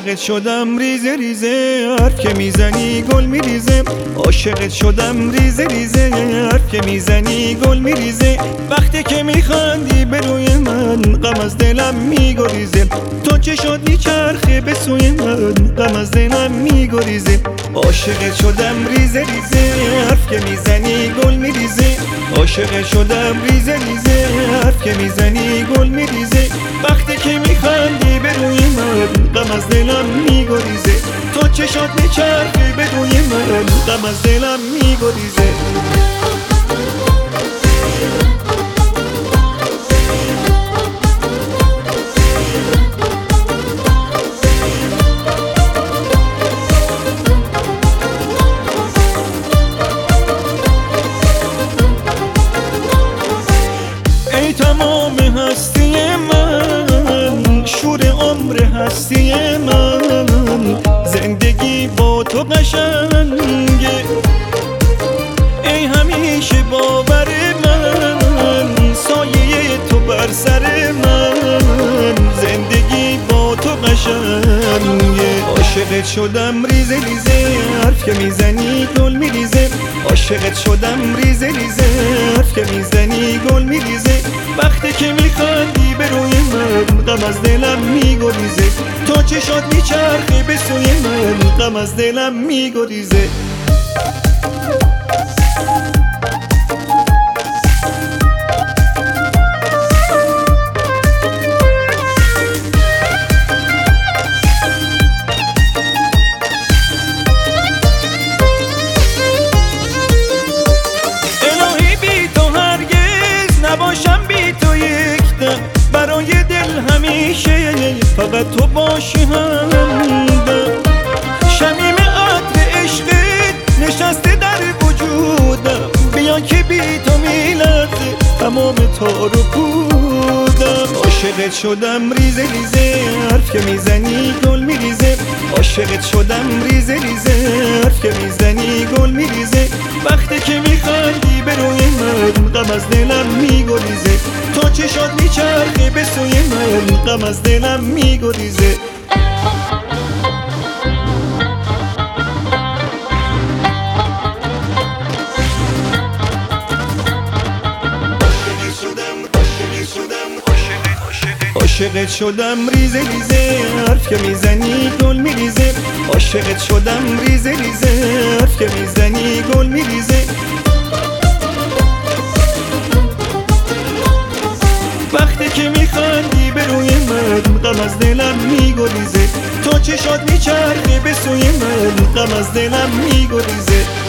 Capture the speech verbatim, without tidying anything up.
عاشقت شدم ریزه ریزه، حرف که میزنی گل میریزه. عاشقت شدم ریزه ریزه، حرف که میزنی گل میریزه. وقتی که میخندی به روی من غم از دلم میگریزه. تو چه شد میچرخه به سوی من غم از دلم میگریزه. عاشقت شدم ریزه ریزه، حرف که میزنی گل میریزه. عاشقت شدم ریزه ریزه، حرف که میزنی گل میریزه. وقتی که میخندی به روی من غم از دلم میگریزه. تو چشات میچرخی به روی من غم از دلم میگریزه. ای تمام هستی من، شور عمر هستی من، زندگی با تو قشنگه. ای همیشه باور من، سایه تو بر سر من، زندگی با تو قشنگه. عاشقت شدم ریزه ریزه، حرف که میزنی گل میریزه. عاشقت شدم ریزه ریزه، حرف که میزنی گل میریزه. وقتی که میخندی به روی من غم از دلم میگریزه. تو چشات میچرخه به سوی من غم از دلم میگریزه. نباشم بی تو یک دم، برای دل همیشه فقط تو باشی همدم. شمیم عطر عشقت نشسته در وجودم، بیا که بی تو میلرزه تمام تار و پودم. عاشقت شدم ریزه ریزه، حرف که میزنی گل میریزه. عاشقت شدم ریزه ریزه، حرف که میزنی گل میریزه. وقتی که میخندی به روی من غم از دلم میگریزه. تو چشات میچرخه به سوی من غم از دلم میگریزه. عاشقت شدم ریزه ریزه، حرف که میزنی گل میریزه. عاشقت شدم ریزه ریزه، حرف که میزنی گل میریزه. وقتی که میخندی به روی من غم از دلم میگریزه. تو چشات میچرخه به سوی من غم از دلم میگریزه.